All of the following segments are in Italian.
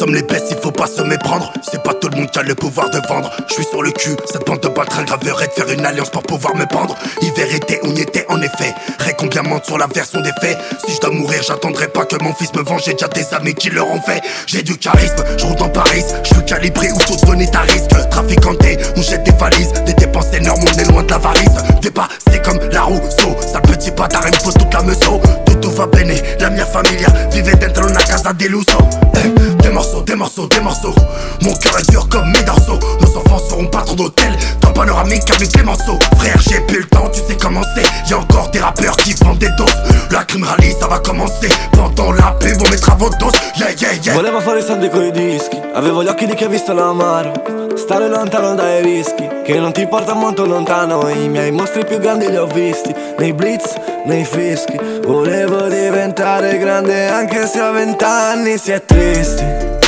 sommes les bestes, il faut pas se méprendre. C'est pas tout le monde qui a le pouvoir de vendre. Je suis sur le cul, cette bande de baltringues graverait de faire une alliance pour pouvoir me pendre. Hiver été, on y était en effet. Combien mentent sur la version des faits. Si je dois mourir, j'attendrai pas que mon fils me venge. J'ai déjà des amis qui leur ont fait. J'ai du charisme, je roule dans Paris. Je suis calibré où toute zone est à risque. Traficanté, on jette des valises. Des dépenses énormes, on est loin de l'avarice. Dépassé comme la Rousseau. Sale petit bâtard, il me faut toute la meso. Tout va bene, la mia famiglia vive dentro una casa di lusso. Des morceaux, des morceaux, des morceaux. Mon cœur est dur comme mes dorsaux. Nos enfants seront patrons d'hôtel dans panoramique avec Clémenceau. Frère, j'ai plus le temps, tu sais comment c'est. Y'a encore des rappeurs qui vendent des doses. La crime rallye, ça va commencer. Pendant la pub, on mettra votre dose. Yeah, yeah, yeah. Voleva fare i soldi coi dischi. Avevo gli occhi di chi ha visto l'amaro. Stare lontano dai rischi, che non ti porta molto lontano. I miei mostri più grandi li ho visti nei blitz, nei fischi. Volevo diventare grande anche se a 20 anni. Si è tristi,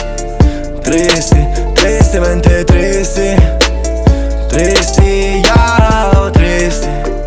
tristi, tristemente tristi. Tristi, yeah, tristi,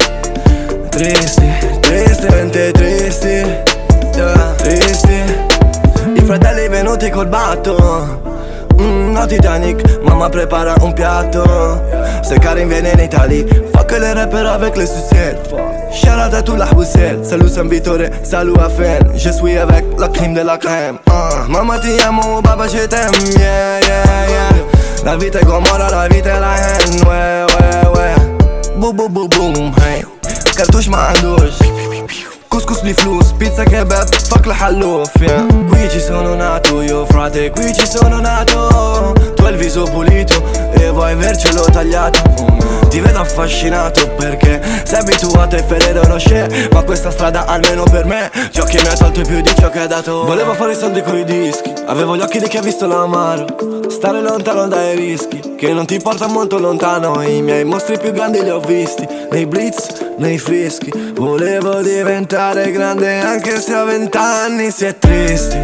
tristi, tristemente tristi, yeah, tristi. I fratelli venuti col batto. No Titanic, mamma prépare un piatto. C'est Karim viene in Italie. Fuck les rappeurs avec les sucettes. Shout out à tout la Houssette. Salut San Vittore, salut à Fen. Je suis avec la crème de la crème. Mamma ti amo, baba je t'aime. Yeah, yeah, yeah. La vita è Gomorra, la vita è la hen. Ouais, ouais, ouais. Boom, boom, boom, boom, hey. Cartouche ma andouche. Couscous li flus, pizza kebab, fuck la hallouf, yeah. Qui ci sono nato io frate, qui ci sono nato. Tu hai il viso pulito e vuoi avercelo tagliato. Ti vedo affascinato perché sei abituato ai Ferrero Rocher. Ma questa strada almeno per me giochi mi ha tolto più di ciò che ha dato. Volevo fare i soldi coi dischi, avevo gli occhi di chi ha visto l'amaro. Stare lontano dai rischi, che non ti porta molto lontano. I miei mostri più grandi li ho visti nei blitz, nei fischi. Volevo diventare grande anche se a 20 anni. Si è tristi,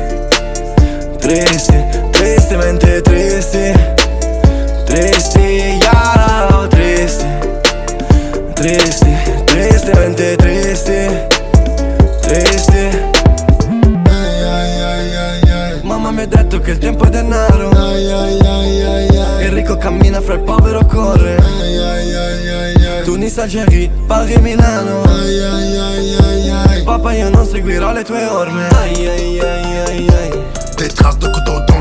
tristi, tristemente tristi. Tristi, yeah, tristi, tristi, tristemente tristi. Tristi. Mamma mi ha detto che il tempo è denaro. Il ricco cammina fra il povero corre. Tunis, Algeri, Paris, Milano. Papà io non seguirò le tue orme. Des traces de couteau